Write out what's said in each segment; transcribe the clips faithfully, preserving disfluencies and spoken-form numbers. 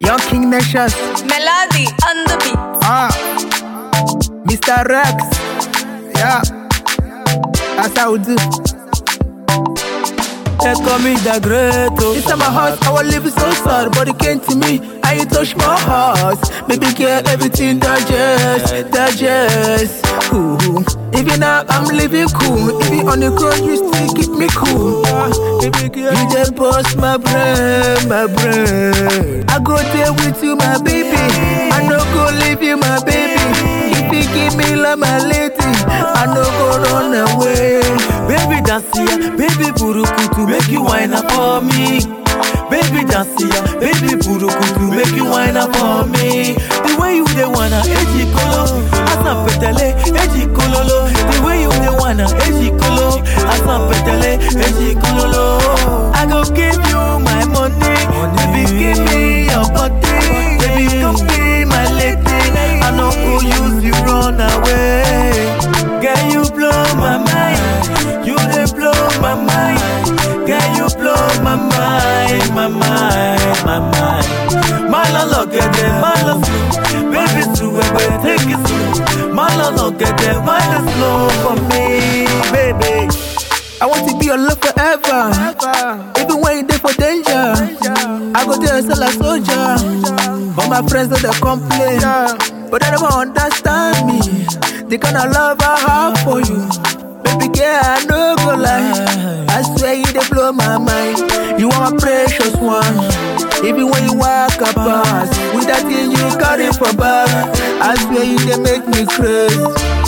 Young King Nations. Melody on the beat. Ah, Mister Rex. Yeah, that's how we do. They call me the great. Inside my house, I was living so sad, but it came to me and you touched my heart. Baby girl, everything digest, digest. Cool. Even now I'm living cool. Even on the ground, you still keep me cool. Baby girl, you just bust my brain, my brain. I go there with you, my baby. I no go leave you, my baby. If you give me love, my lady, I no go run away. Baby dance here, baby burukutu, make you whine up for me. Baby dance here, baby burukutu, make you whine up for me. The way you the wanna, eji kolo, asan petele, eji kololo. The way you the wanna, eji kolo, asan petele, eji kololo. I go give you my money, baby give me your body, baby come be my lady. I no go use you run away. Girl you blow my mind, you dey blow my mind. Girl you blow my mind, my mind, my mind. My love get there, my love slow. Baby slow, baby take it slow. My love get there, my love slow for me, baby. I want to be your love forever, even when you're there for danger. I go there and sell a soldier, but my friends don't they complain. But they never understand me, the kind of love I have for you. Baby girl, I no go lie, I swear you they blow my mind. You are my precious one, even when you walk up past, with that thing you carry for back, I swear you they make me crazy.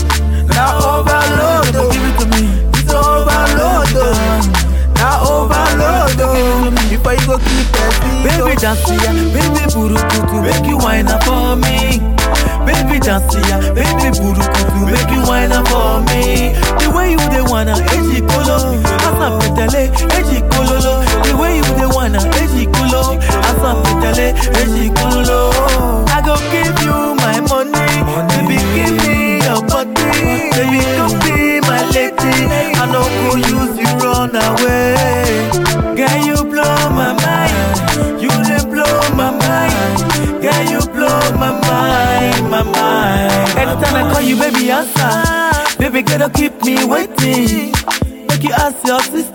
Now overload, oh. Give it to me. It's overload, oh. Now overload, oh. Before you go keep it, baby dance here, baby burukutu, make you whine up for me. Baby dance here, baby burukutu, make you whine up for me. The way you the wanna, eji kolo, asan petele, eji kololo. The way you the wanna, eji kolo, asan petele, eji kololo. I go give you my money, baby give me your body, baby come be my lady. I no go use you run away. Girl you blow my mind, you dey blow my mind. Girl you blow my mind, my mind. Anytime I call you, baby answer. Baby girl don't keep me waiting. Make you ask your sister,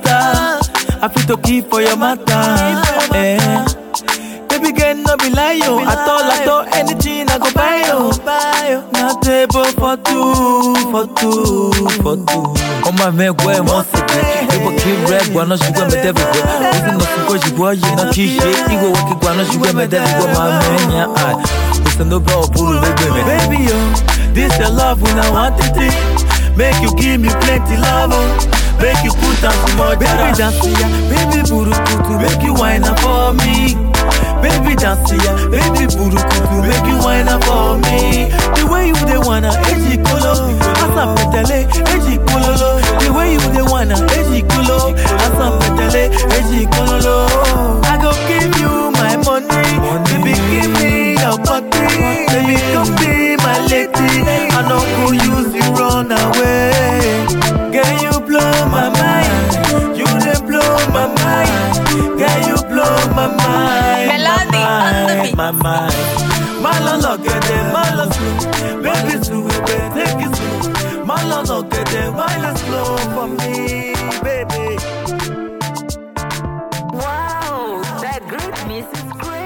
I feel to keep for your matter. Eh. Baby girl no be lie yo, at all at all anything I go buy yo. Now table for two, for two, for two. Oh my man, boy, most of it. People keep red, but no sugar me devil. Even no sugar, you boy, you not kiss shit. You go work it, but no sugar me devil. My man, yeah, I. It's a no bro, pull baby, baby yo. This your love when I want it. Make you give me plenty love, oh. Make you put on some more. Baby dance here, baby burukutu, make you whine up for me. Baby dance here, baby burukutu, make you whine up for me. The way you the wanna, eji kolo, asan petele, eji kololo. The way you the wanna, eji kolo, asan petele, eji kololo. I go give you my money, baby give me your body, baby come be my lady. I no go use you run away. Girl you blow my mind, you dey blow my mind. Girl you blow my mind. Melody on the beat. My mind, my love get there, my love slow. Baby slow, baby take it slow. My love get there, my love slow for me, baby. Wow, that great music is great.